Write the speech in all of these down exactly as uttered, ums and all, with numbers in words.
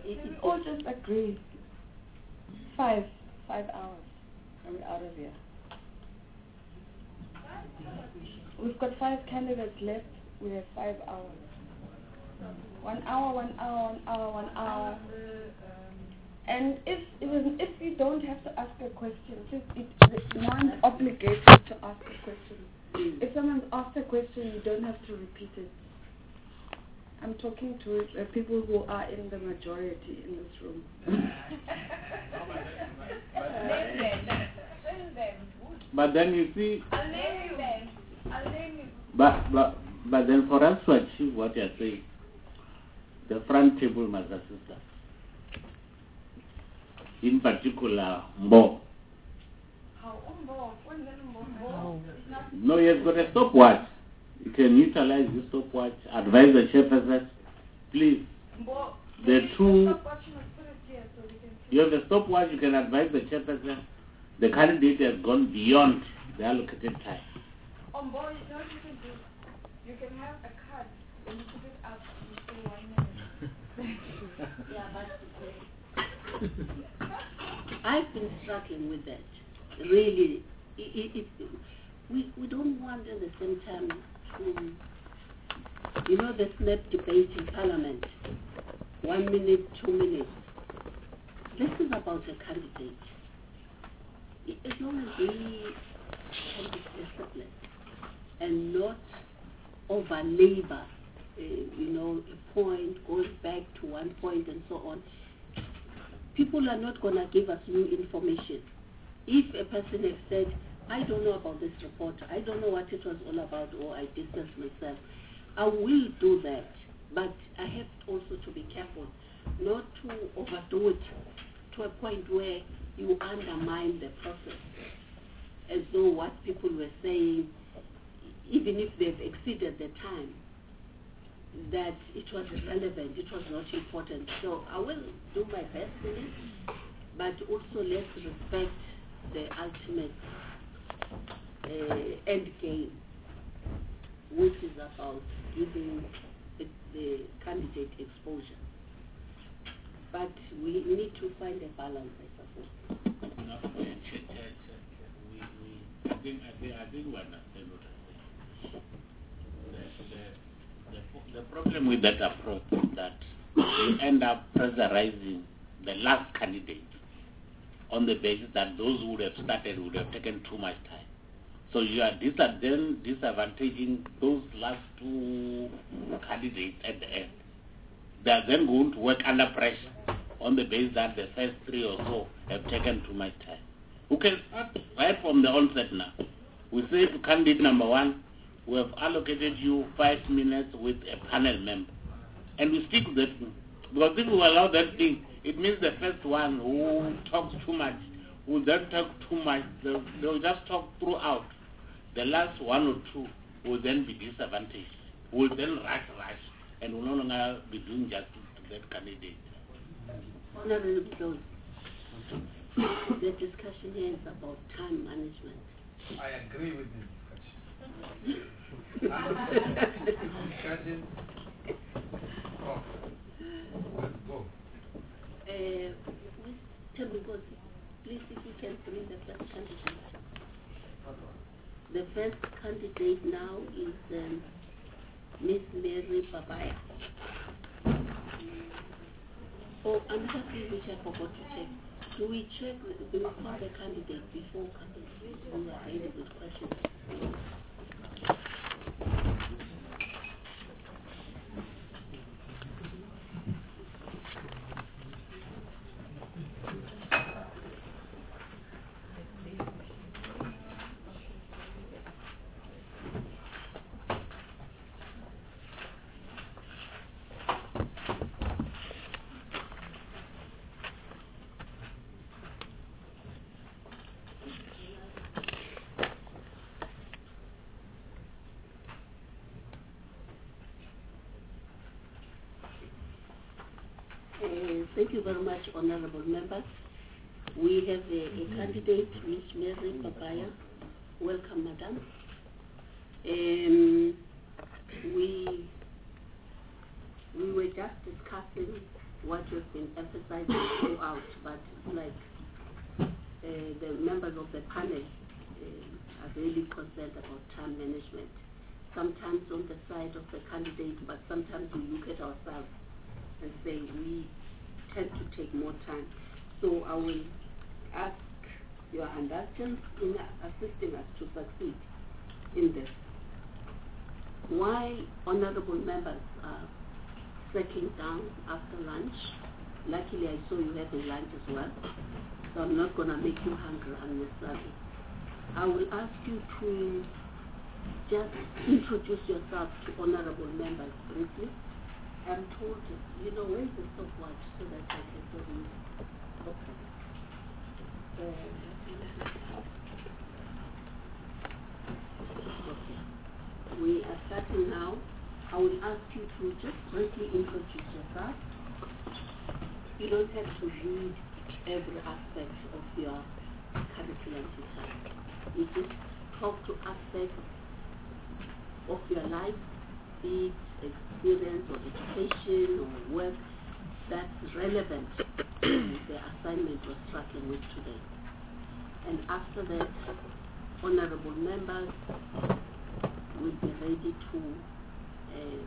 it, it all just agree. Five, five hours. And we're out of here. We've got five candidates left. We have five hours. One hour, one hour, one hour, one hour. And if even if you don't have to ask a question, just it, no one's obligated to ask a question. If someone's asked a question, you don't have to repeat it. I'm talking to uh, people who are in the majority in this room. But then you see, I'll name you. I'll name you. But, but, but then for us to achieve what you're saying, the front table must assist us. In particular, Mbo. No, he has got a stopwatch. You can utilize this stopwatch. Advise the chairperson, please. The two, you have a stopwatch, you can advise the chairperson. The candidate has gone beyond the allocated time. On board, you know what you can do? You can have a card and you put it up and you say one minute. Yeah, but uh, I've been struggling with that. Really, it, it, it, we we don't want at the same time to, you know, the snap debate in Parliament. One minute, two minutes. This is about a candidate. As long as we can be disciplined and not over labor, uh, you know, a point, going back to one point and so on, people are not going to give us new information. If a person has said, I don't know about this report, I don't know what it was all about, or I distance myself, I will do that. But I have also to be careful not to overdo it to a point where you undermine the process, as though what people were saying, even if they've exceeded the time, that it was irrelevant, it was not important. So I will do my best in it, but also let's respect the ultimate uh, end game, which is about giving the, the candidate exposure. But we need to find a balance, I suppose. No, we, we, I think I think I think we understand what I'm saying. The, the, the, the problem with that approach is that you end up pressurizing the last candidate on the basis that those who would have started would have taken too much time. So you are dis- then disadvantaging those last two candidates at the end. They are then going to work under pressure on the basis that the first three or so have taken too much time. We can start right from the onset now. We say to candidate number one, we have allocated you five minutes with a panel member. And we stick to that thing. Because if we allow that thing, it means the first one who talks too much will then talk too much. They'll, they'll just talk throughout. The last one or two will then be disadvantaged. Will then rush, rush, and will no longer be doing justice to that candidate. Honorable Claude, the discussion here is about time management. I agree with this discussion. discussion. Oh. Let's go. Uh, Mister please, if you can bring the first candidate. The first candidate now is um, Miss Mary Babaya. Oh, another thing which I forgot to check. Do we check, do we call the candidate before we are ready with questions? Thank you very much, honorable members. We have a, a candidate, Miss Mary Babaya. Welcome, madam. Um, we we were just discussing what has been emphasized throughout, but it's like uh, the members of the panel uh, are really concerned about time management. Sometimes on the side of the candidate, but sometimes we look at ourselves and say we tend to take more time. So I will ask your indulgence in assisting us to succeed in this. While honorable members are settling down after lunch, luckily I saw you having lunch as well, so I'm not going to make you hungry unnecessarily. I will ask you to just introduce yourself to honorable members briefly. I'm told, you know, where's the stopwatch so that I can tell you? Okay. Uh, okay. We are starting now. I will ask you to just briefly introduce yourself. You don't have to read every aspect of your curriculum vitae. You just talk to aspects of your life, be it experience or education or work that's relevant to the assignment you're struggling with today. And after that, honorable members will be ready to uh,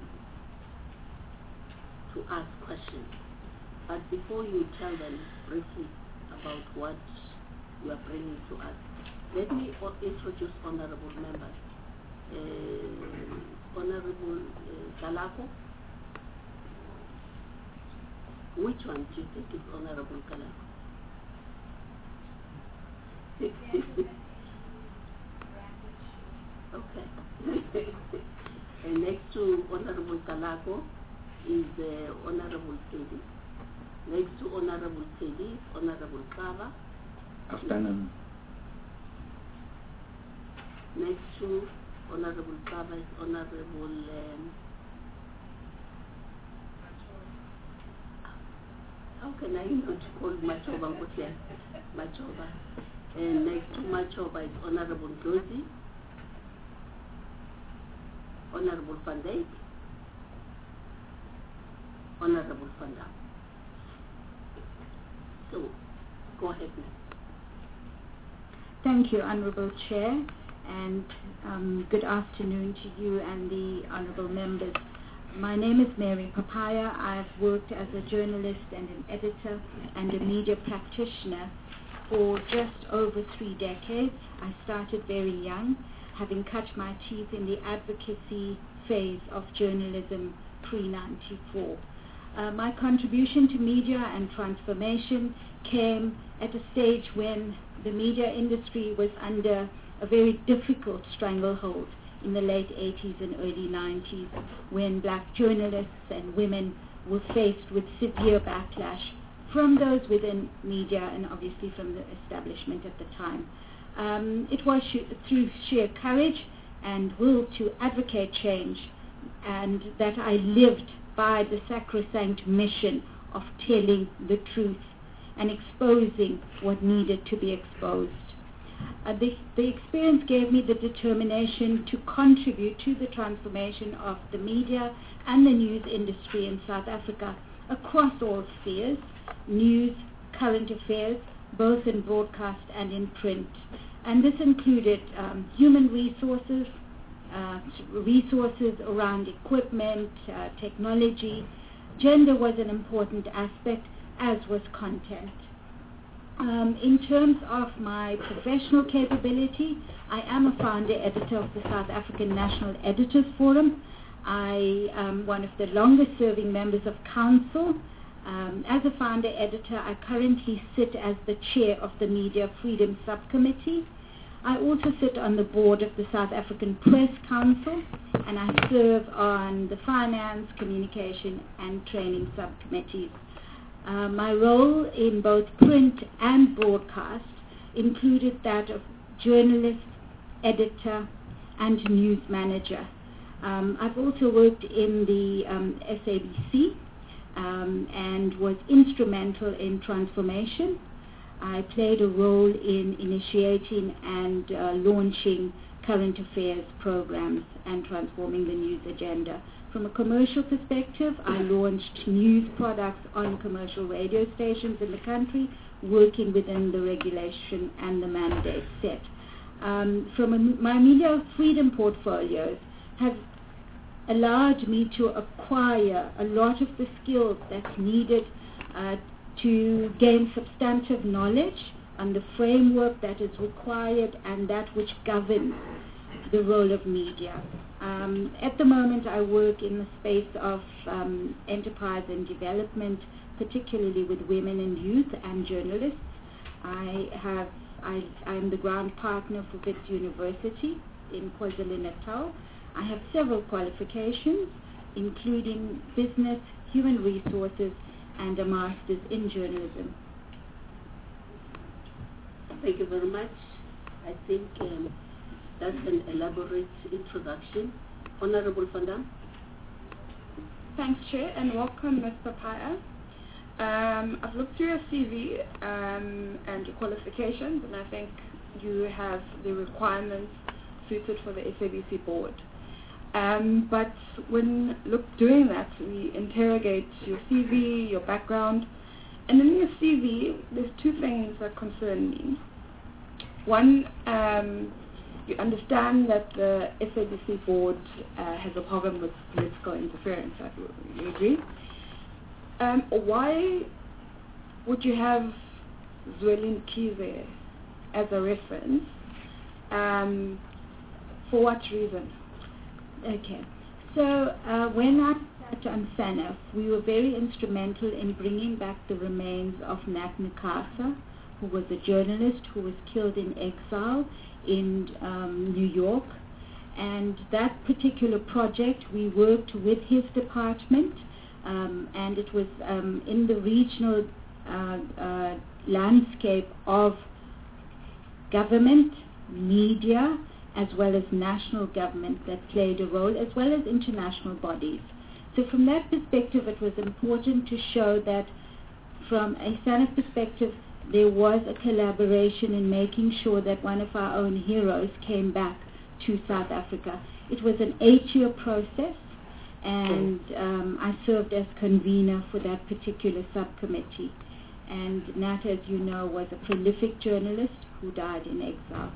to ask questions. But before you tell them briefly about what you are bringing to us, let me introduce honorable members. Uh, Honorable uh, Kalako. Which one do you think is Honorable Kalako? Okay. And next to Honorable Kalako is uh, Honorable Tedi. Next to Honorable Tedi is Honorable Kava. Afternoon. Next to Honorable Kava is Honorable um, how can I not call Machoba Mutya? Machoba. And next to Machoba is Honorable Dozi, Honorable Van Dijk, Honorable Van Dam. So, go ahead now. Thank you, Honorable Chair, and um, good afternoon to you and the honorable members. My name is Mary Papaya. I've worked as a journalist and an editor and a media practitioner for just over three decades. I started very young, having cut my teeth in the advocacy phase of journalism pre ninety-four. Uh, my contribution to media and transformation came at a stage when the media industry was under a very difficult stranglehold in the late eighties and early nineties, when black journalists and women were faced with severe backlash from those within media and obviously from the establishment at the time. Um, it was sh- through sheer courage and will to advocate change, and that I lived by the sacrosanct mission of telling the truth and exposing what needed to be exposed. Uh, the, the experience gave me the determination to contribute to the transformation of the media and the news industry in South Africa across all spheres, news, current affairs, both in broadcast and in print. And this included um, human resources, uh, resources around equipment, uh, technology. Gender was an important aspect, as was content. Um, in terms of my professional capability, I am a founder editor of the South African National Editors Forum. I am one of the longest serving members of council. Um, as a founder editor, I currently sit as the chair of the Media Freedom Subcommittee. I also sit on the board of the South African Press Council, and I serve on the finance, communication, and training subcommittees. Uh, my role in both print and broadcast included that of journalist, editor, and news manager. Um, I've also worked in the um, S A B C um, and was instrumental in transformation. I played a role in initiating and uh, launching current affairs programs and transforming the news agenda From a commercial perspective, I launched news products on commercial radio stations in the country, working within the regulation and the mandate set. Um, from a, my media freedom portfolios have allowed me to acquire a lot of the skills that's needed uh, to gain substantive knowledge on the framework that is required and that which governs the role of media. Um, at the moment, I work in the space of um, enterprise and development, particularly with women and youth and journalists. I have I am the ground partner for Wits University in KwaZulu-Natal. I have several qualifications, including business, human resources, and a master's in journalism. Thank you very much. I think um, that's an elaborate introduction. Honorable Van Dam. Thanks, Chair, and welcome, Miz Papaya. Um, I've looked through your C V um, and your qualifications, and I think you have the requirements suited for the S A B C board. Um, but when look doing that, we interrogate your C V, your background, and in your C V, there's two things that concern me. One, um, you understand that the S A B C board uh, has a problem with political interference. You agree? Um, why would you have Zweli Mkhize as a reference? Um, for what reason? Okay. So uh, when I sat on SANEF, we were very instrumental in bringing back the remains of Nat Nakasa, who was a journalist who was killed in exile in um, New York. And that particular project, we worked with his department, um, and it was um, in the regional uh, uh, landscape of government, media, as well as national government that played a role, as well as international bodies. So from that perspective, it was important to show that from a SANEF perspective, there was a collaboration in making sure that one of our own heroes came back to South Africa. It was an eight-year process, and um, I served as convener for that particular subcommittee. And Nat, as you know, was a prolific journalist who died in exile.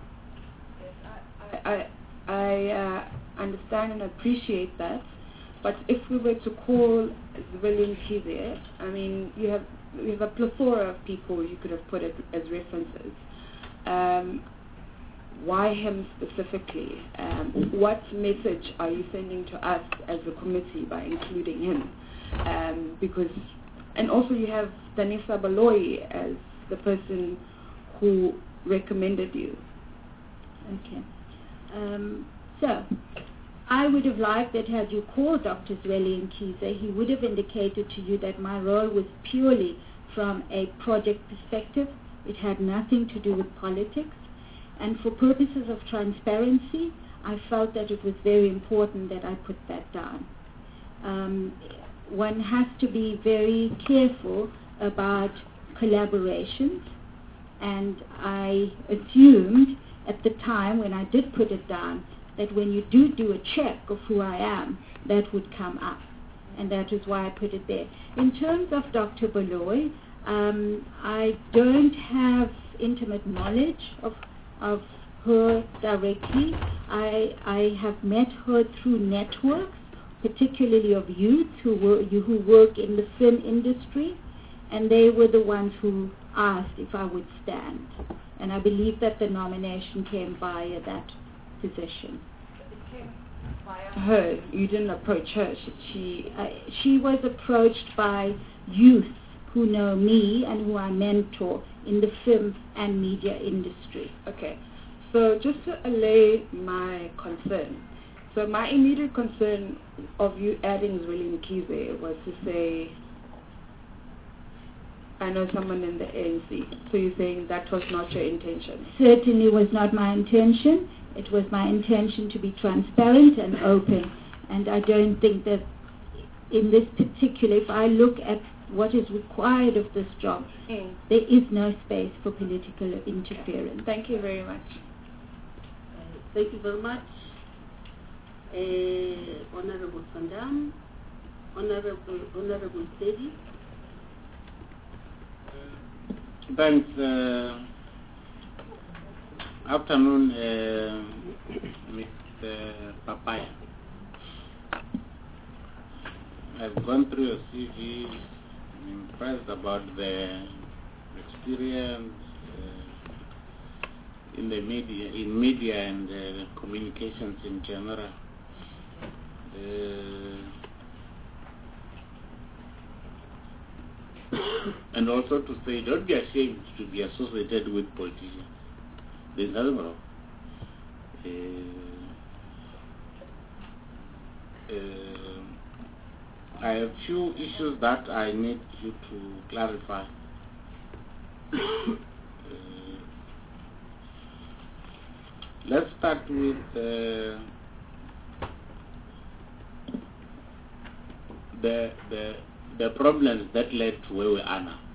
I, I uh, understand and appreciate that, but if we were to call Zweli Mkhize, I mean, you have you have a plethora of people you could have put it as references. Um, why him specifically? Um, what message are you sending to us as a committee by including him? Um, because, and also you have Danisa Baloyi as the person who recommended you. Okay. Um, so, I would have liked that had you called Doctor Zweli Mkhize, he would have indicated to you that my role was purely from a project perspective. It had nothing to do with politics. And for purposes of transparency, I felt that it was very important that I put that down. Um, one has to be very careful about collaborations, and I assumed at the time when I did put it down that when you do do a check of who I am, that would come up, and that is why I put it there. In terms of Doctor Baloyi, um, I don't have intimate knowledge of of her directly. I I have met her through networks, particularly of youth who were who work in the film industry, and they were the ones who asked if I would stand. And I believe that the nomination came via that position. It came via her. You didn't approach her. She, she, uh, she was approached by youth who know me and who I mentor in the film and media industry. Okay. So just to allay my concern, so my immediate concern of you adding Zweli Mkhize was to say, I know someone in the A N C. So you're saying that was not your intention? Certainly was not my intention. It was my intention to be transparent and open. And I don't think that in this particular, if I look at what is required of this job, mm. there is no space for political interference. Thank you very much. Thank you very much. Uh, Honorable Sandam, Honorable Honorable Sedi. Thanks. Uh, afternoon, uh, Mister Papaya. I've gone through your C V. I'm impressed about the experience uh, in the media, in media and uh, communications in general. Uh, and also to say, don't be ashamed to be associated with politicians. There's nothing wrong. Uh, uh, I have few issues that I need you to clarify. uh, let's start with uh, the the the problems that led to where we are now.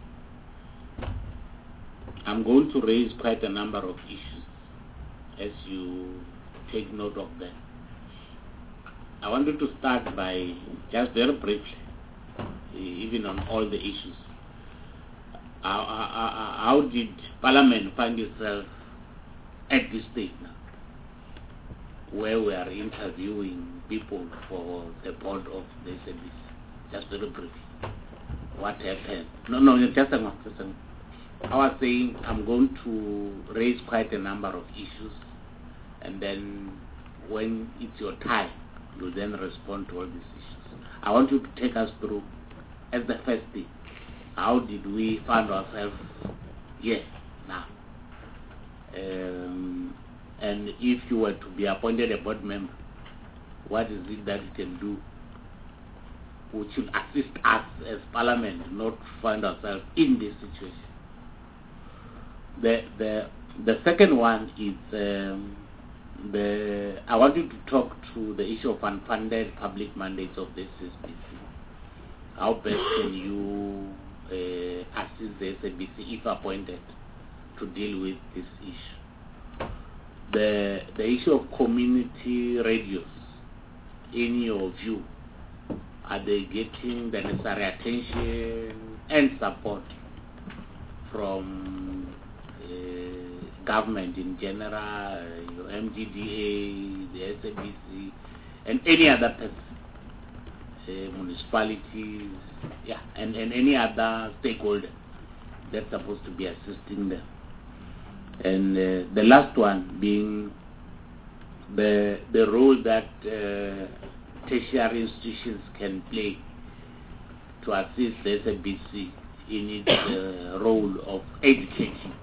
I'm going to raise quite a number of issues as you take note of them. I wanted to start by just very briefly, even on all the issues. How, how, how did Parliament find itself at this stage now, where we are interviewing people for the board of the S A B C? Just very briefly. What happened? No, no, just a moment. Just a moment. I was saying I'm going to raise quite a number of issues, and then when it's your time, you then respond to all these issues. I want you to take us through, as the first thing, how did we find ourselves here now? Um, and if you were to be appointed a board member, what is it that you can do which should assist us as Parliament not to find ourselves in this situation? The the the second one is um, the I want you to talk to the issue of unfunded public mandates of the S A B C. How best can you uh, assist the S A B C if appointed to deal with this issue? The the issue of community radios, in your view, are they getting the necessary attention and support from uh, government in general, uh, your M G D A, the S A B C, and any other person, uh, municipalities, yeah, and, and any other stakeholder that's supposed to be assisting them? And uh, the last one being the the role that uh, tertiary institutions can play to assist the S A B C in its uh, role of educating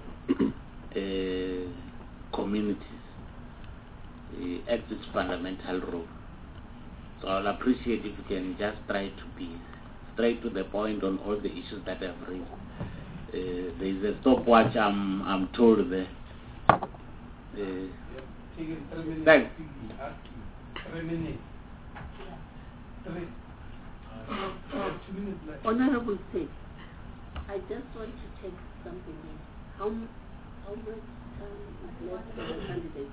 uh, communities uh, at its fundamental role. So I'll appreciate if you can just try to be straight to the point on all the issues that I've raised. Uh, there is a stopwatch, I'm, I'm told there. Uh, thanks. Honorable State, I just want to take something in. How, how much time is left for the candidates?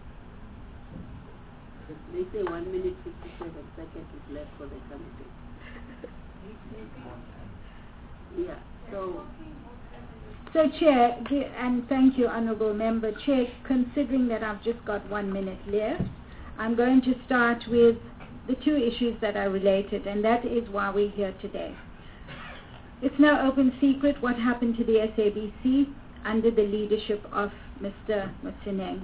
They say one minute fifty-seven seconds is left for the candidates. Yeah, so... So, Chair, and thank you, Honourable Member. Chair, considering that I've just got one minute left, I'm going to start with the two issues that are related, and that is why we're here today. It's no open secret what happened to the S A B C under the leadership of Mister Motsoeneng.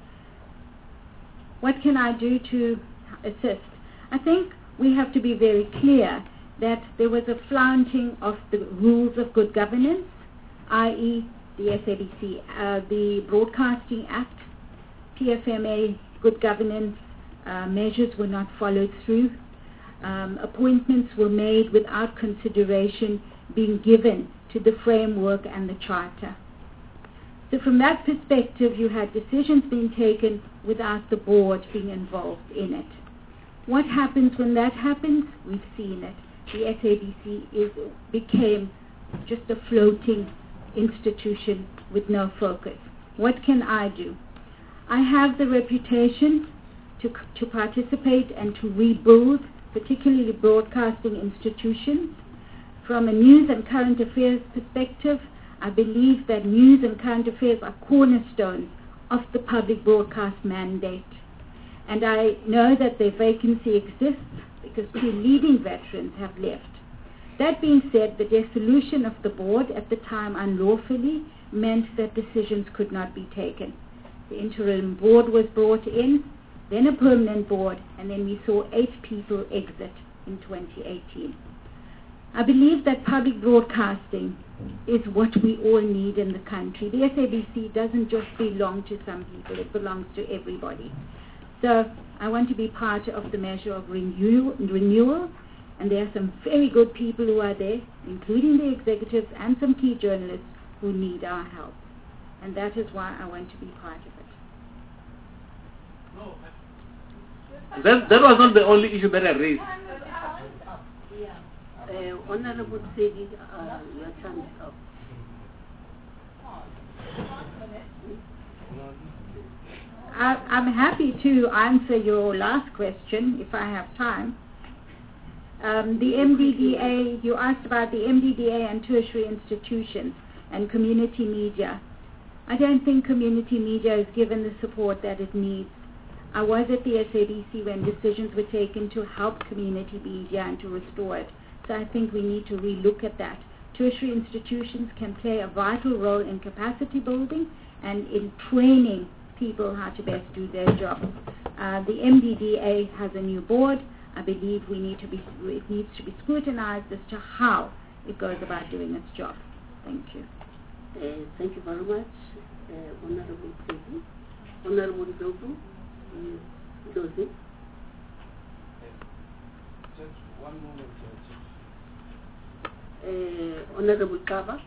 What can I do to assist? I think we have to be very clear that there was a flaunting of the rules of good governance, that is the S A B C, uh, the Broadcasting Act, P F M A, good governance uh, measures were not followed through. Um, appointments were made without consideration being given to the framework and the charter. So from that perspective, you had decisions being taken without the board being involved in it. What happens when that happens? We've seen it. The S A B C is, became just a floating institution with no focus. What can I do? I have the reputation to, to participate and to rebuild, particularly broadcasting institutions. From a news and current affairs perspective, I believe that news and current affairs are cornerstones of the public broadcast mandate. And I know that the vacancy exists because two leading veterans have left. That being said, the dissolution of the board at the time unlawfully meant that decisions could not be taken. The interim board was brought in, then a permanent board, and then we saw eight people exit in twenty eighteen. I believe that public broadcasting is what we all need in the country. The S A B C doesn't just belong to some people, it belongs to everybody. So I want to be part of the measure of renewal, renewal, and there are some very good people who are there, including the executives and some key journalists who need our help. And that is why I want to be part of it. That, that was not the only issue that I raised. Uh, Honorable Sedi, uh, your time is up. I, I'm happy to answer your last question if I have time. Um, the M D D A, you asked about the M D D A and tertiary institutions and community media. I don't think community media is given the support that it needs. I was at the S A B C when decisions were taken to help community media and to restore it. So I think we need to relook at that. Tertiary institutions can play a vital role in capacity building and in training people how to best do their job. Uh, the M D D A has a new board. I believe we need to be, it needs to be scrutinized as to how it goes about doing its job. Thank you. Uh, thank you very much, uh, Honorable Sedi. Honorable Dogu, uh, Dozi. Just one moment, Chief. Uh, Honorable Kava.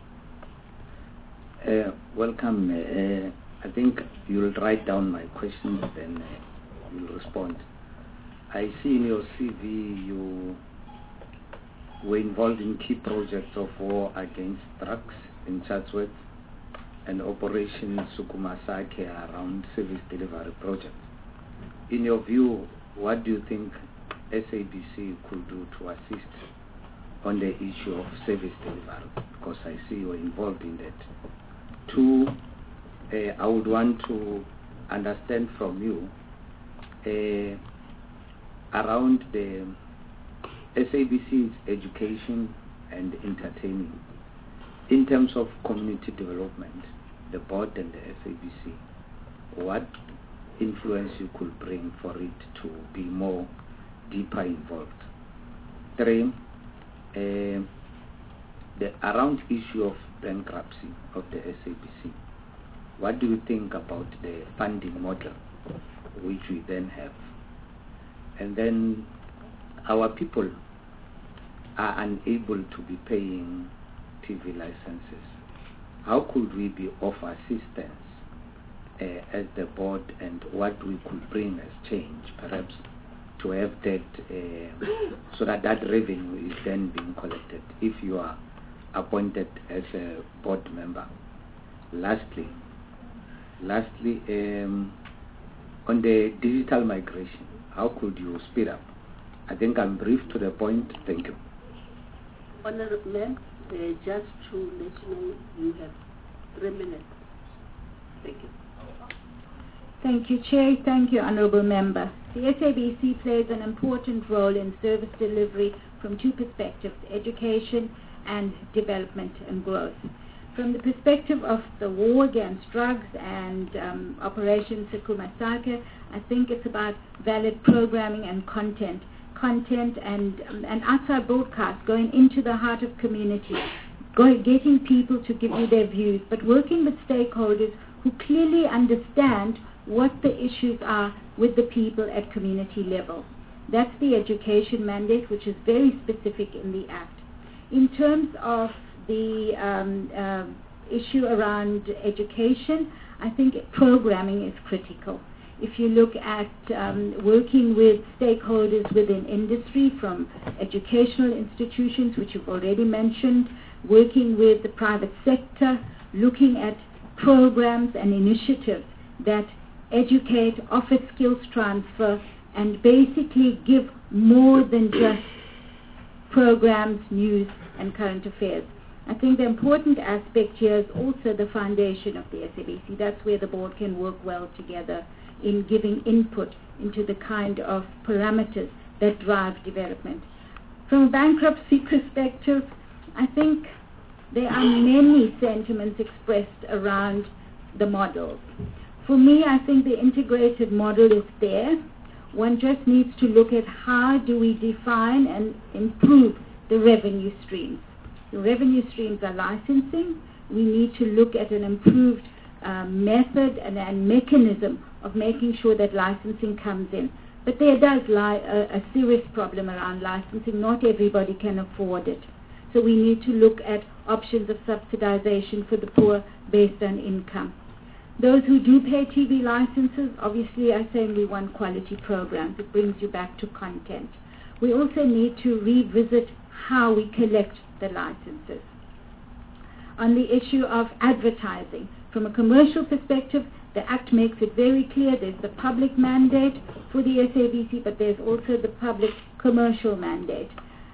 Uh, welcome. Uh, I think you'll write down my questions, then uh, you'll respond. I see in your C V you were involved in key projects of war against drugs in Chatsworth and Operation Sukumasake around service delivery projects. In your view, what do you think S A B C could do to assist on the issue of service delivery? Because I see you are involved in that. Two, uh, I would want to understand from you uh, around the S A B C's education and entertaining. In terms of community development, the board and the S A B C, what influence you could bring for it to be more deeper involved? Three, uh, the around issue of bankruptcy of the S A B C. What do you think about the funding model which we then have? And then our people are unable to be paying T V licenses. How could we be of assistance uh, as the board, and what we could bring as change, perhaps, to have that, uh, so that that revenue is then being collected if you are appointed as a board member? Lastly, lastly, um, on the digital migration, how could you speed up? I think I'm brief to the point. Thank you. Honorable Ma'am, uh, just to let you know, you have three minutes. Thank you. Thank you, Chair. Thank you, Honourable Member. The S A B C plays an important role in service delivery from two perspectives, education and development and growth. From the perspective of the war against drugs and um, Operation Sukumasake, I think it's about valid programming and content. Content and, um, and outside broadcast, going into the heart of community, going, getting people to give you their views, but working with stakeholders who clearly understand what the issues are with the people at community level. That's the education mandate, which is very specific in the Act. In terms of the um, uh, issue around education, I think programming is critical. If you look at um, working with stakeholders within industry, from educational institutions, which you've already mentioned, working with the private sector, looking at programs and initiatives that educate, offer skills transfer, and basically give more than just programs, news, and current affairs. I think the important aspect here is also the foundation of the S A B C. That's where the board can work well together in giving input into the kind of parameters that drive development. From a bankruptcy perspective, I think there are many sentiments expressed around the models. For me, I think the integrated model is there. One just needs to look at how do we define and improve the revenue streams. The revenue streams are licensing. We need to look at an improved uh, method and, and mechanism of making sure that licensing comes in. But there does lie a, a serious problem around licensing. Not everybody can afford it. So we need to look at options of subsidization for the poor based on income. Those who do pay T V licenses, obviously are saying we want quality programs. It brings you back to content. We also need to revisit how we collect the licenses. On the issue of advertising, from a commercial perspective, the Act makes it very clear there's the public mandate for the S A B C, but there's also the public commercial mandate.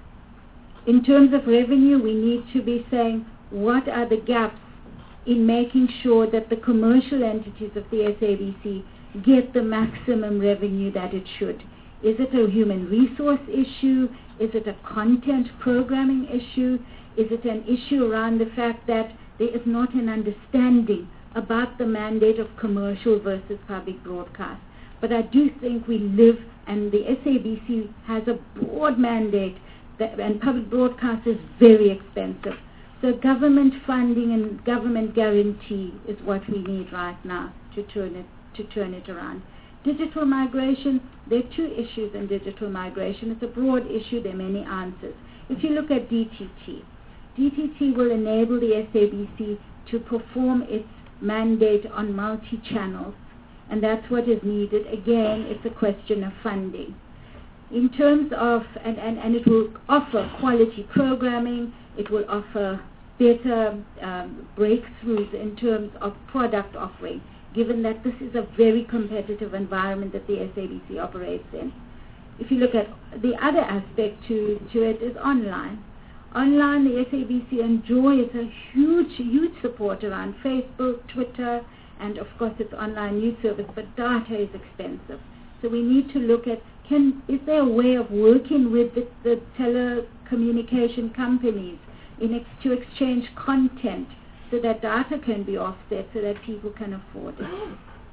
In terms of revenue, we need to be saying what are the gaps in making sure that the commercial entities of the S A B C get the maximum revenue that it should. Is it a human resource issue? Is it a content programming issue? Is it an issue around the fact that there is not an understanding about the mandate of commercial versus public broadcast? But I do think we live, and the S A B C has a broad mandate, that, and public broadcast is very expensive. So government funding and government guarantee is what we need right now to turn it to turn it around. Digital migration, there are two issues in digital migration. It's a broad issue, there are many answers. If you look at D T T, D T T will enable the S A B C to perform its mandate on multi-channels, and that's what is needed. Again, it's a question of funding. In terms of, and, and, and it will offer quality programming, it will offer better um, breakthroughs in terms of product offering, given that this is a very competitive environment that the S A B C operates in. If you look at the other aspect to, to it is online. Online, the S A B C enjoys a huge, huge support around Facebook, Twitter, and of course its online news service, but data is expensive. So we need to look at, can, is there a way of working with the, the telecommunication companies in ex, to exchange content so that data can be offset so that people can afford it?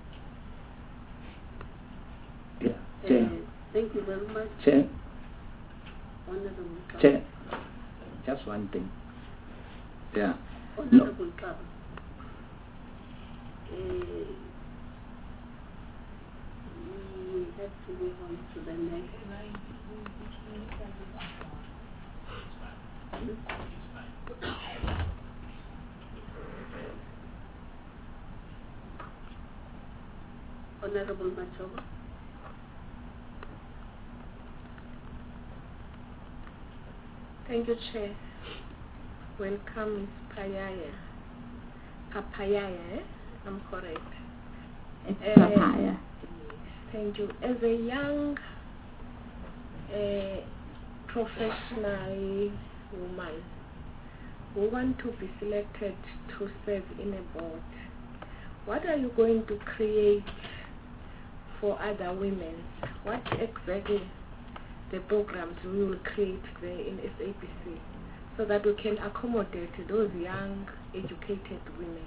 Yeah. Chair. Uh, thank you very much. Chair. Honorable Chair. Just one thing. Yeah. Honorable no. Uh, we have to move on to the next. Honorable Machoba. Thank you, Chair. Welcome, Miz Payaya. Papaya, eh? I'm correct. It's uh, papaya. Thank you. As a young uh, professional woman who want to be selected to serve in a board, what are you going to create for other women? What exactly the programs we will create there in S A B C so that we can accommodate those young, educated women?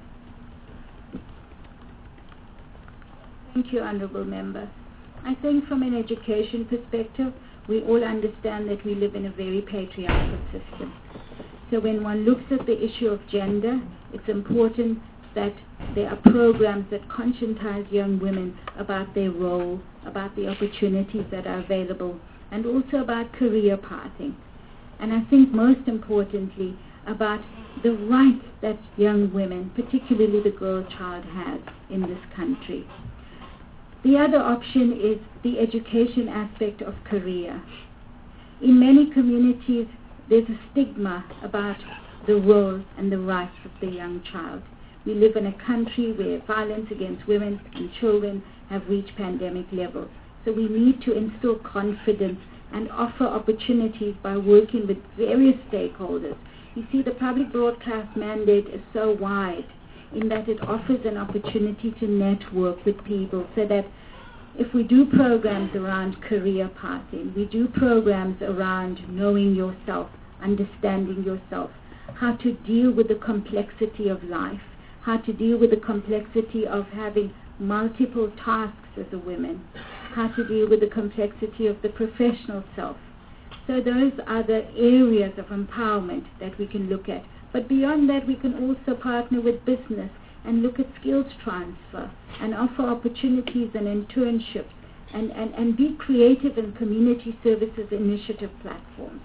Thank you, Honourable Member. I think from an education perspective, we all understand that we live in a very patriarchal system. So when one looks at the issue of gender, it's important that there are programs that conscientize young women about their role, about the opportunities that are available, and also about career pathing. And I think most importantly, about the rights that young women, particularly the girl child, has in this country. The other option is the education aspect of career. In many communities, there's a stigma about the role and the rights of the young child. We live in a country where violence against women and children have reached pandemic levels. So we need to instill confidence and offer opportunities by working with various stakeholders. You see, the public broadcast mandate is so wide in that it offers an opportunity to network with people, so that if we do programs around career pathing, we do programs around knowing yourself, understanding yourself, how to deal with the complexity of life, how to deal with the complexity of having multiple tasks as a woman, how to deal with the complexity of the professional self. So those are the areas of empowerment that we can look at. But beyond that, we can also partner with business and look at skills transfer and offer opportunities and internships and, and, and be creative in community services initiative platforms.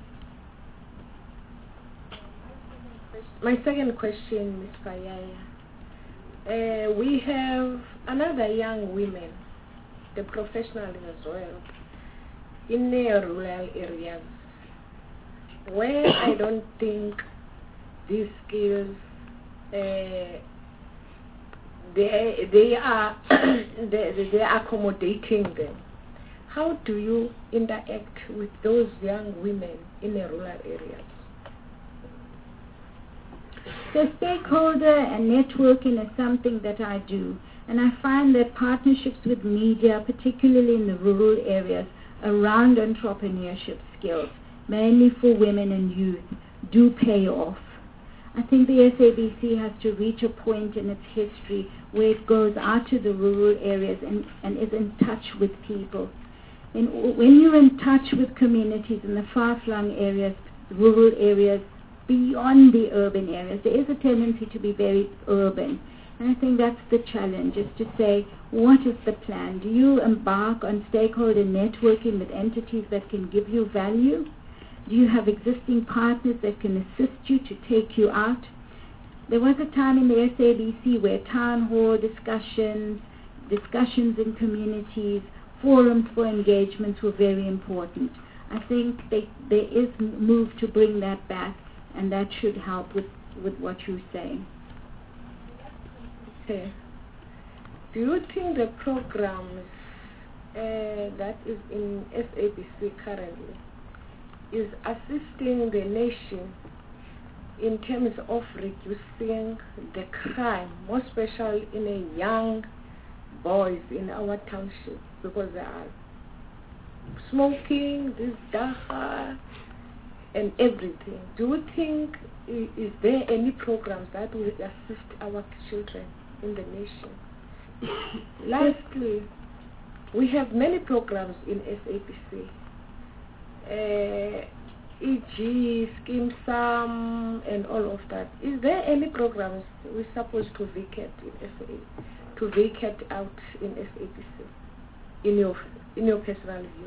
My second question, Miz Payaya. Uh, we have another young women, the professionals as well, in the rural areas, where I don't think these skills, uh, they, they are they, they are accommodating them. How do you interact with those young women in the rural areas? So stakeholder and networking is something that I do, and I find that partnerships with media, particularly in the rural areas, around entrepreneurship skills, mainly for women and youth, do pay off. I think the S A B C has to reach a point in its history where it goes out to the rural areas and, and is in touch with people. And when you're in touch with communities in the far-flung areas, rural areas, beyond the urban areas, there is a tendency to be very urban. And I think that's the challenge, is to say, what is the plan? Do you embark on stakeholder networking with entities that can give you value? Do you have existing partners that can assist you to take you out? There was a time in the S A B C where town hall discussions, discussions in communities, forums for engagements were very important. I think they, there is a move to bring that back, and that should help with, with what you're saying. Okay. Do you think the programs uh, that is in S A B C currently is assisting the nation in terms of reducing the crime, more especially in the young boys in our township, because they are smoking, this dacha, and everything? Do you think, is there any programs that will assist our children in the nation? Lastly, we have many programs in S A B C, uh, for example, Scheme Sam and all of that. Is there any programs we're supposed to vacate in S A, to vacate out in S A B C, in your, in your personal view?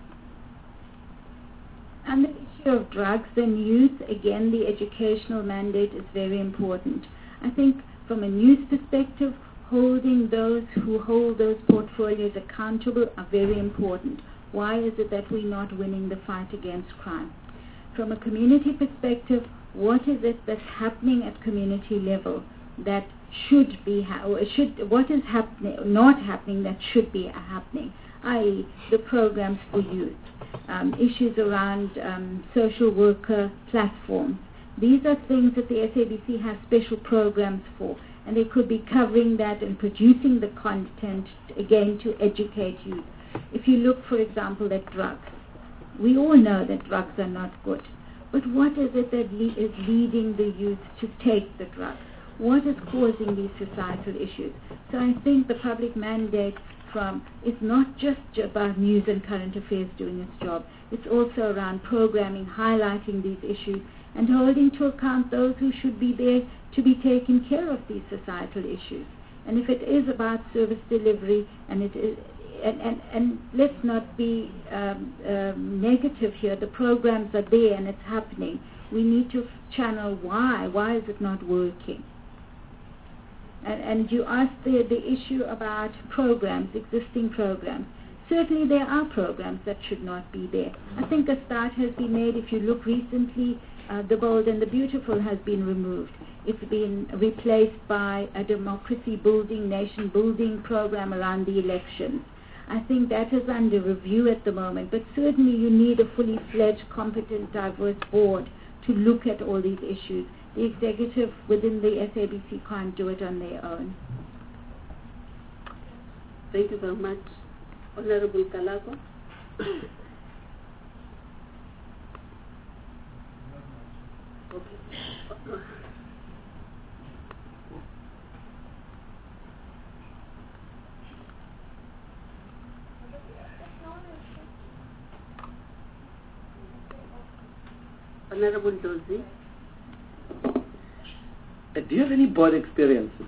And the issue of drugs and youth, again, the educational mandate is very important. I think from a news perspective, holding those who hold those portfolios accountable are very important. Why is it that we're not winning the fight against crime? From a community perspective, what is it that's happening at community level that should be, ha- or should, what is happening, not happening that should be happening, that is the programs for youth, um, issues around um, social worker platforms. These are things that the S A B C has special programs for, and they could be covering that and producing the content, again, to educate youth. If you look, for example, at drugs, we all know that drugs are not good. But what is it that le- is leading the youth to take the drugs? What is causing these societal issues? So I think the public mandate from is not just about news and current affairs doing its job. It's also around programming, highlighting these issues, and holding to account those who should be there to be taking care of these societal issues. And if it is about service delivery, and it is, and, and, and let's not be um, um, negative here, the programs are there and it's happening. We need to channel why. Why is it not working? And, and you asked the, the issue about programs, existing programs. Certainly there are programs that should not be there. I think a start has been made. If you look recently uh, the bold and the beautiful has been removed. It's been replaced by a democracy building, nation building program around the elections. I think that is under review at the moment, but certainly you need a fully fledged, competent, diverse board to look at all these issues. The executive within the S A B C can't do it on their own. Thank you very much. Honorable Kalago. Okay. Honorable Dozie. Uh, do you have any board experiences?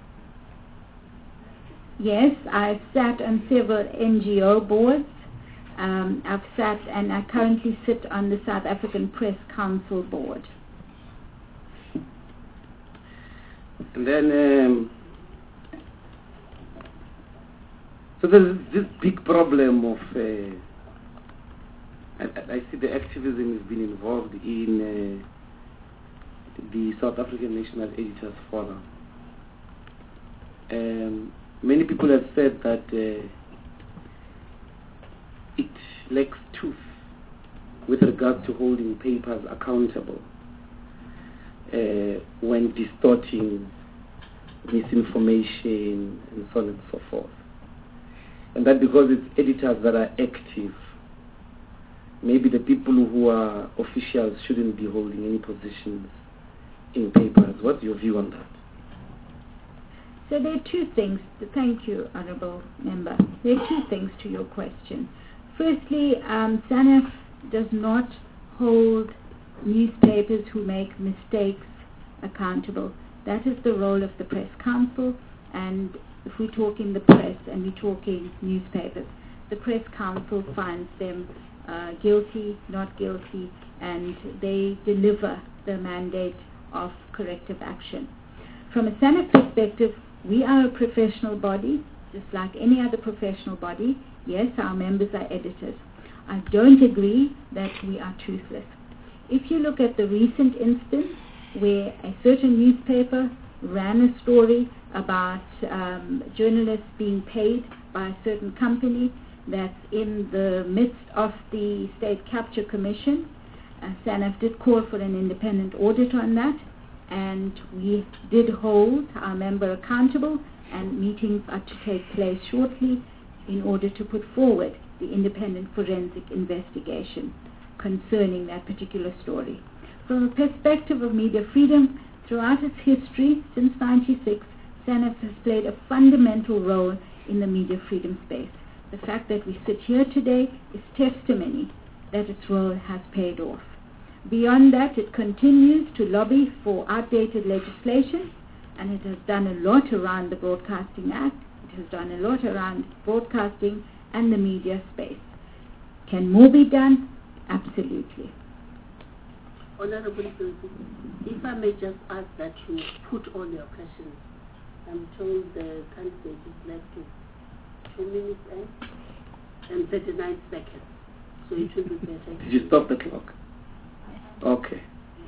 Yes, I've sat on several N G O boards. Um, I've sat and I currently sit on the South African Press Council board. And then, um, so there's this big problem of, uh, I, I see the activism has been involved in uh, the South African National Editors Forum. Um, many people have said that uh, it lacks tooth with regard to holding papers accountable uh, when distorting misinformation and so on and so forth. And that because it's editors that are active, maybe the people who are officials shouldn't be holding any positions in papers. What's your view on that? So there are two things. Thank you, Honourable Member. There are two things to your question. Firstly, um, SANEF does not hold newspapers who make mistakes accountable. That is the role of the Press Council, and if we're talking the press and we're talking newspapers, the Press Council finds them uh, guilty, not guilty, and they deliver the mandate of corrective action. From a SANEF perspective, we are a professional body, just like any other professional body. Yes, our members are editors. I don't agree that we are truthless. If you look at the recent instance where a certain newspaper ran a story about um, journalists being paid by a certain company that's in the midst of the State Capture Commission, uh, SANEF did call for an independent audit on that, and we did hold our member accountable, and meetings are to take place shortly in order to put forward the independent forensic investigation concerning that particular story. From a perspective of media freedom, throughout its history, since ninety-six, SANEF has played a fundamental role in the media freedom space. The fact that we sit here today is testimony that its role has paid off. Beyond that, it continues to lobby for outdated legislation, and it has done a lot around the Broadcasting Act. It has done a lot around broadcasting and the media space. Can more be done? Absolutely. Honorable Dozie, if I may just ask that you put all your questions. I'm told the candidate is left with two minutes and, and thirty-nine seconds. So it will be better. Did you stop the clock? Okay.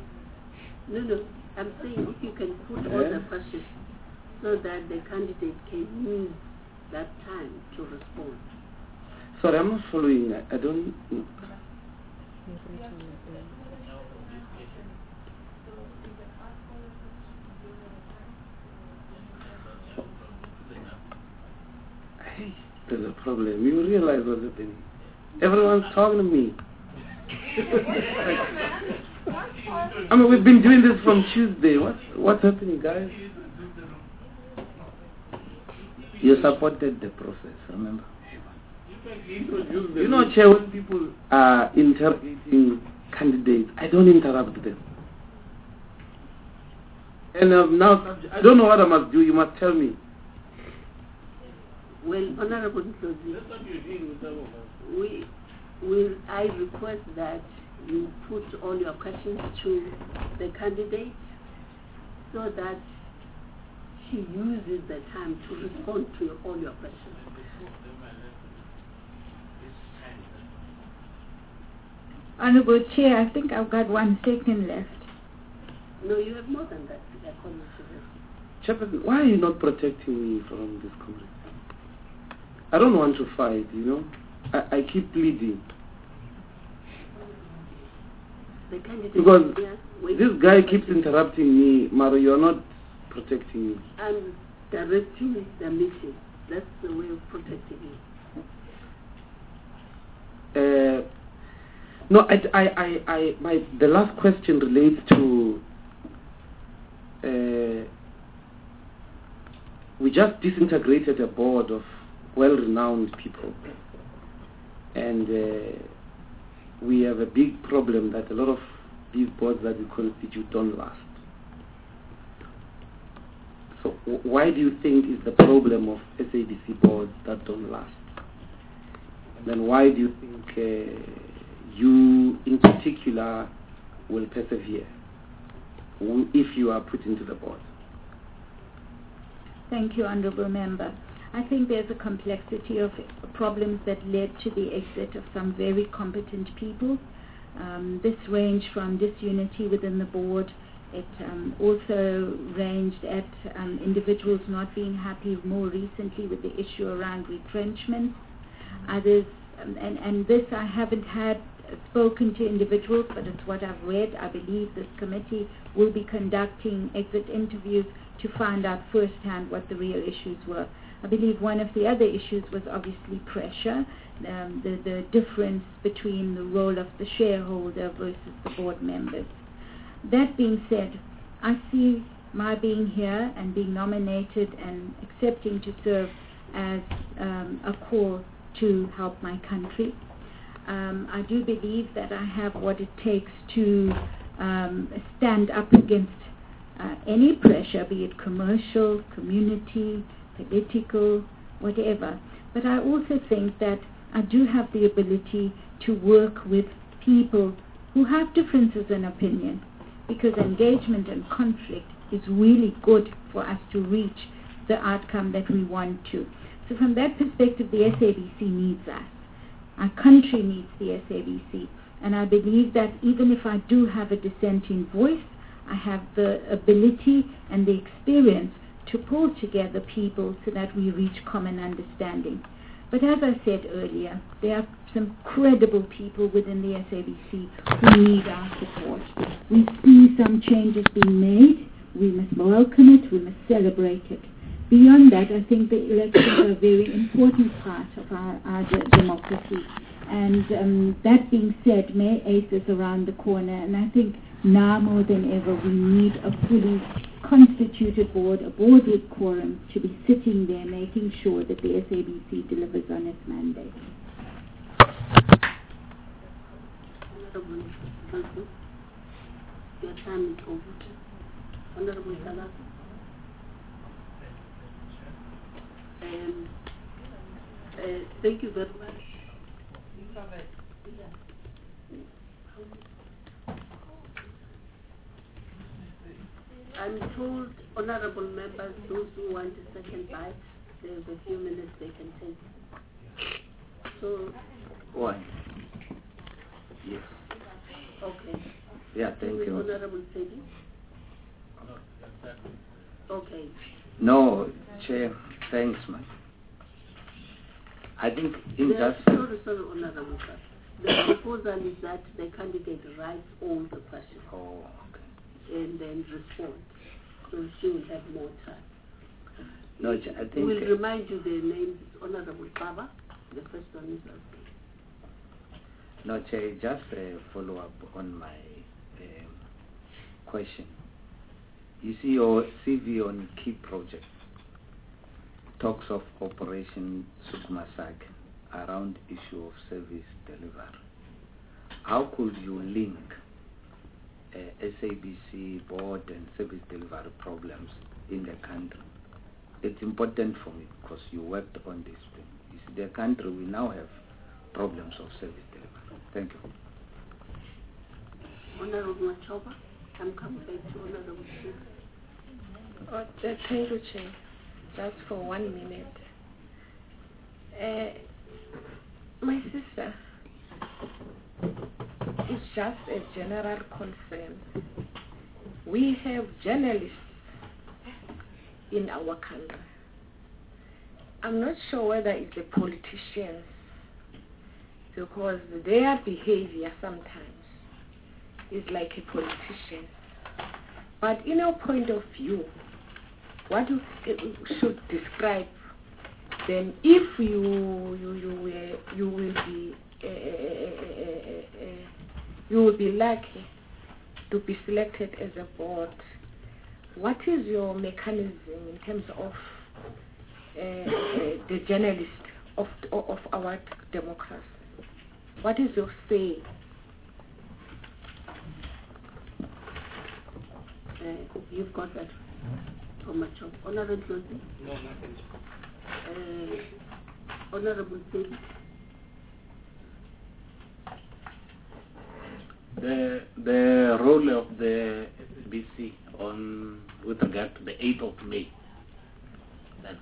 No, no. I'm saying if you can put all the questions so that the candidate can use that time to respond. Sorry, I'm not following. I, I don't... Hey, there's a problem. You realize what's happening. Everyone's talking to me. I mean, we've been doing this from Tuesday. What's, what's happening, guys? You supported the process, remember? You know, Chair, when people are interrogating candidates, I don't interrupt them. And um, now, I don't know what I must do. You must tell me. Well, Honorable Dozie, we, we, I request that you put all your questions to the candidate so that she uses the time to respond to all your questions. Honorable Chair, I think I've got one second left. No, you have more than that, according to this. Chairperson, why are you not protecting me from this comrade? I don't want to fight, you know. I, I keep pleading. The candidate Because here, this guy keeps interrupting me. Maro, you're not protecting me. I'm directing the meeting. That's the way of protecting you. Uh, no, I, I, I, I, my, the last question relates to, uh, we just disintegrated a board of well-renowned people, and uh, we have a big problem that a lot of these boards that we constitute don't last. So w- why do you think is the problem of S A B C boards that don't last? Then why do you think uh, you in particular will persevere w- if you are put into the board? Thank you, Honourable Member. I think there's a complexity of problems that led to the exit of some very competent people. Um, this ranged from disunity within the board. It um, also ranged at um, individuals not being happy more recently with the issue around retrenchment. Others, um, and, and this I haven't had uh, spoken to individuals, but it's what I've read. I believe this committee will be conducting exit interviews to find out firsthand what the real issues were. I believe one of the other issues was obviously pressure, um, the, the difference between the role of the shareholder versus the board members. That being said, I see my being here and being nominated and accepting to serve as um, a call to help my country. Um, I do believe that I have what it takes to um, stand up against uh, any pressure, be it commercial, community, political, whatever. But I also think that I do have the ability to work with people who have differences in opinion, because engagement and conflict is really good for us to reach the outcome that we want to. So from that perspective, the S A B C needs us. Our country needs the S A B C. And I believe that even if I do have a dissenting voice, I have the ability and the experience to pull together people so that we reach common understanding. But as I said earlier, there are some credible people within the S A B C who need our support. We see some changes being made. We must welcome it. We must celebrate it. Beyond that, I think the elections are a very important part of our, our de- democracy. And um, that being said, May eighth is around the corner, and I think now more than ever we need a fully constituted board, a board with quorum, to be sitting there making sure that the S A B C delivers on its mandate. Honorable Council, your time is over. Honorable Salah. Um, uh, thank you very much. I'm told, honorable members, those who want a second bite, there's a few minutes they can take. So, One. Yes. okay. Yeah, thank you. Honorable Sedi? Okay. No, Chair, thanks, man. I think in The, just... sorry, sorry, honorable sir. The proposal is that the candidate writes all the questions. Oh, okay. And then respond. So she will have more time. No, Chair, I think... We'll remind you the names. Honorable Baba, the first one is asking. No, Chair, just a follow-up on my um, question. You see your C V on key projects talks of Operation Sukmasak around issue of service delivery. How could you link uh, S A B C board and service delivery problems in the country? It's important for me because you worked on this thing. You see, the country, we now have problems of service delivery. Thank you. Honorable Machoba, I'm coming back to Honorable Chief. Oh, uh, thank you, Chair. Just for one minute. Uh, my sister, it's just a general concern. We have journalists in our country. I'm not sure whether it's the politicians, because their behavior sometimes is like a politician. But in our point of view, what you should describe them, if you you you will, you will be uh, uh, uh, you will be lucky to be selected as a board. What is your mechanism in terms of uh, uh, the journalist of of our democracy? What is your say? Uh, you've got that from much of Honorable Closing? No, nothing. Uh, Honorable David. The the role of the S A B C on with regard to the eighth of May. That's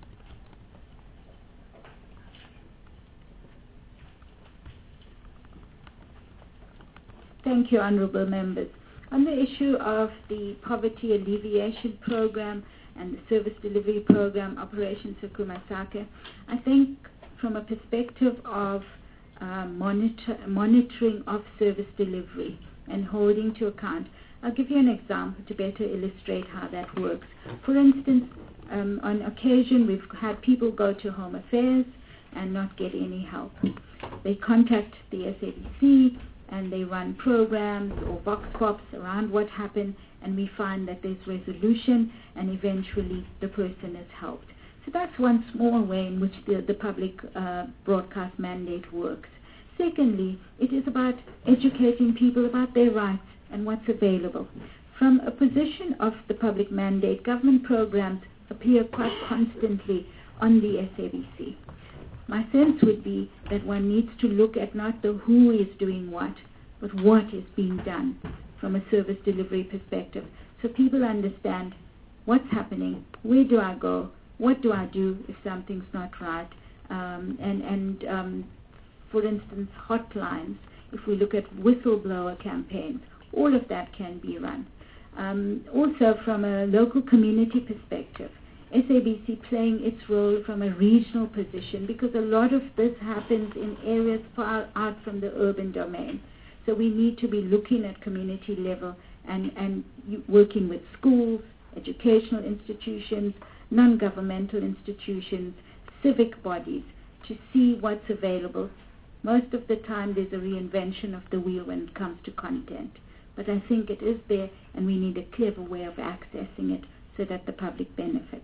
Thank you, honourable members. On the issue of the poverty alleviation program and the service delivery program, Operation Sakuma Sake, I think from a perspective of uh, monitor, monitoring of service delivery and holding to account, I'll give you an example to better illustrate how that works. For instance, um, on occasion we've had people go to Home Affairs and not get any help. They contact the S A B C and they run programs or vox pops around what happened, and we find that there's resolution and eventually the person is helped. So that's one small way in which the, the public uh, broadcast mandate works. Secondly, it is about educating people about their rights and what's available. From a position of the public mandate, government programs appear quite constantly on the S A B C. My sense would be that one needs to look at not the who is doing what, but what is being done from a service delivery perspective, so people understand what's happening, where do I go, what do I do if something's not right, um, and, and um, for instance, hotlines, if we look at whistleblower campaigns, all of that can be run. Um, also, from a local community perspective, S A B C playing its role from a regional position, because a lot of this happens in areas far out from the urban domain. So we need to be looking at community level and, and working with schools, educational institutions, non-governmental institutions, civic bodies to see what's available. Most of the time there's a reinvention of the wheel when it comes to content. But I think it is there, and we need a clever way of accessing it so that the public benefits.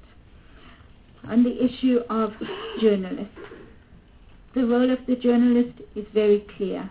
On the issue of journalists, the role of the journalist is very clear.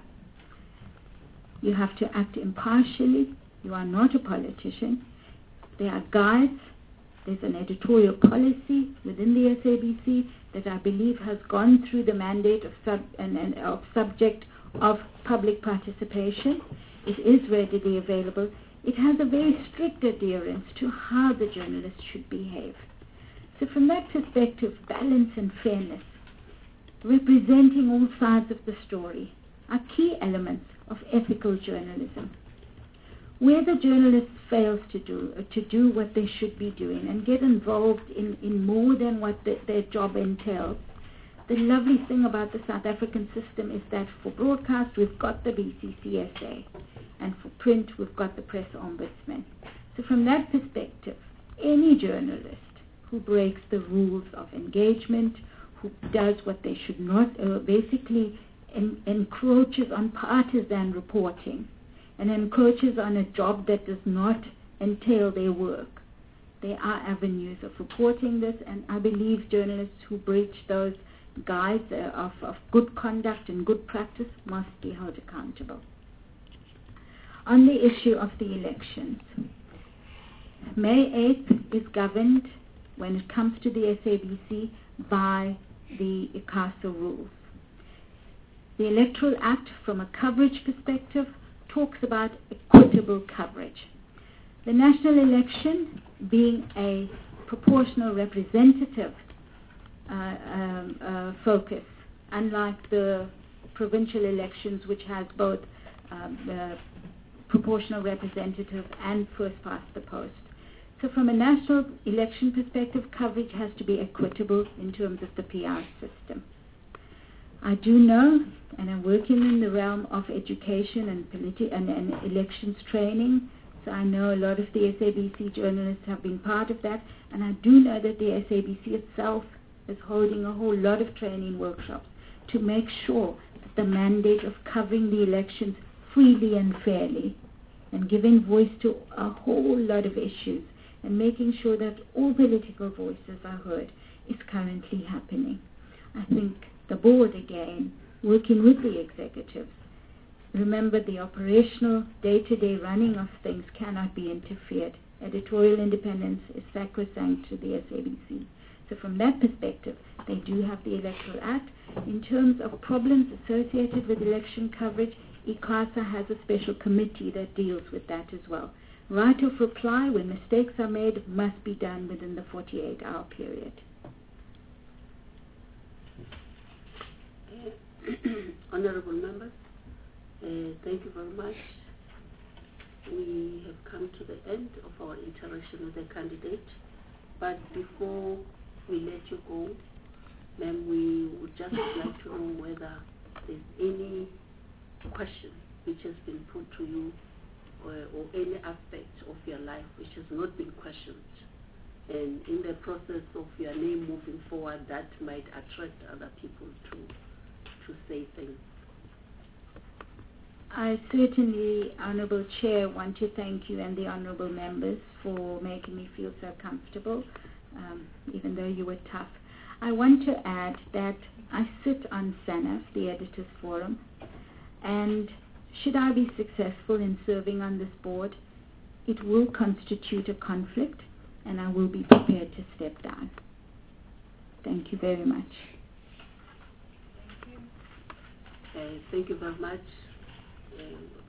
You have to act impartially. You are not a politician. There are guides. There's an editorial policy within the S A B C that I believe has gone through the mandate of, sub, and, and, of subject of public participation. It is readily available. It has a very strict adherence to how the journalist should behave. So from that perspective, balance and fairness, representing all sides of the story, are key elements of ethical journalism. Where the journalist fails to do uh, to do what they should be doing and get involved in, in more than what the, their job entails, the lovely thing about the South African system is that for broadcast we've got the B C C S A, and for print we've got the Press Ombudsman. So from that perspective, any journalist who breaks the rules of engagement, who does what they should not, uh, basically en- encroaches on partisan reporting and encroaches on a job that does not entail their work. There are avenues of reporting this, and I believe journalists who breach those guides uh, of, of good conduct and good practice must be held accountable. On the issue of the elections, May eighth is governed, when it comes to the S A B C, by the ICASA rules. The Electoral Act, from a coverage perspective, talks about equitable coverage. The national election, being a proportional representative uh, um, uh, focus, unlike the provincial elections, which has both um, the proportional representative and first past the post. So from a national election perspective, coverage has to be equitable in terms of the P R system. I do know, and I'm working in the realm of education and, politi- and, and elections training, so I know a lot of the S A B C journalists have been part of that, and I do know that the S A B C itself is holding a whole lot of training workshops to make sure that the mandate of covering the elections freely and fairly and giving voice to a whole lot of issues and making sure that all political voices are heard is currently happening. I think the board, again, working with the executives, remember the operational day-to-day running of things cannot be interfered. Editorial independence is sacrosanct to the S A B C. So from that perspective, they do have the Electoral Act. In terms of problems associated with election coverage, ICASA has a special committee that deals with that as well. Right of reply when mistakes are made must be done within the forty-eight hour period. Honorable members, uh, thank you very much. We have come to the end of our interaction with the candidate, but before we let you go, ma'am, we would just like to know whether there's any question which has been put to you or, or any aspect of your life which has not been questioned, and in the process of your name moving forward that might attract other people to to say things. I certainly, Honourable Chair, want to thank you and the Honourable members for making me feel so comfortable, um, even though you were tough. I want to add that I sit on S A N A F, the Editors Forum, and should I be successful in serving on this board, it will constitute a conflict, and I will be prepared to step down. Thank you very much. Uh, thank you very much. Uh,